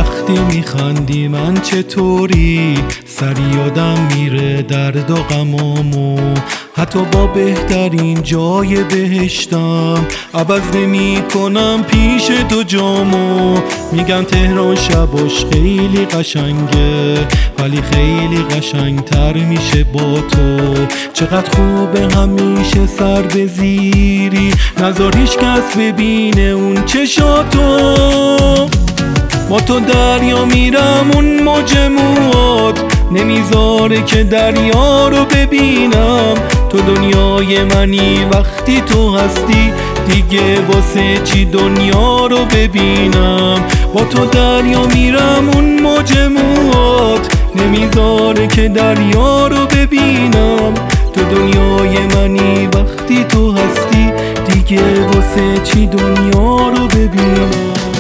وقتی میخندی من چطوری، سری آدم میره درد و غمامو. حتی با بهترین جای بهشتم عوض نمی کنم پیش تو جامو. میگن تهران شباش خیلی قشنگه، ولی خیلی قشنگتر میشه با تو. چقدر خوبه همیشه سر بزیری، نذار هیچ کس ببینه اون چشاتو. با تو دریا میرم اون موج موات، نمیذاره که دریا رو ببینم. تو دنیای منی وقتی تو هستی، دیگه واسه چی دنیا رو ببینم. با تو دریا میرم اون موج موات، نمیذاره که دریا رو ببینم. تو دنیای منی وقتی تو هستی، دیگه واسه چی دنیا رو ببینم.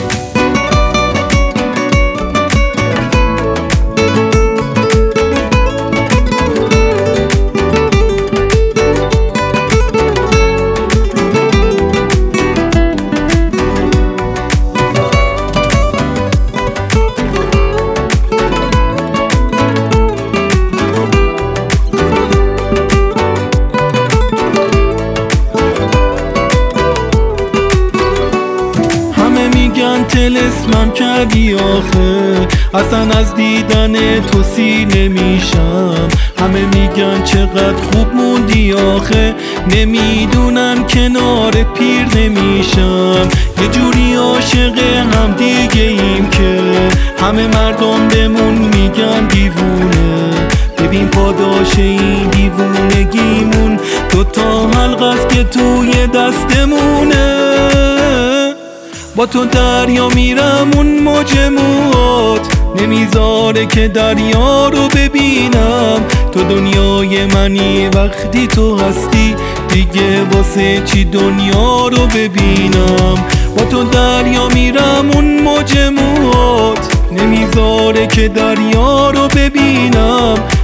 تلسمم کردی آخه، اصلا از دیدن تو سیر نمیشم. همه میگن چقدر خوب موندی آخه، نمیدونن کنار پیر نمیشم. یه جوری عاشق هم دیگه ایم که همه مردم بهمون میگن دیوونه. ببین پاداش این دیوونگیمون، دوتا حلقه است که توی دستمونه. با تو دریا میرم اون موج موات، نمیذاره که دریا رو ببینم. تو دنیای منی وقتی تو هستی، دیگه واسه چی دنیا رو ببینم. با تو دریا میرم اون موج موات، نمیذاره که دریا رو ببینم.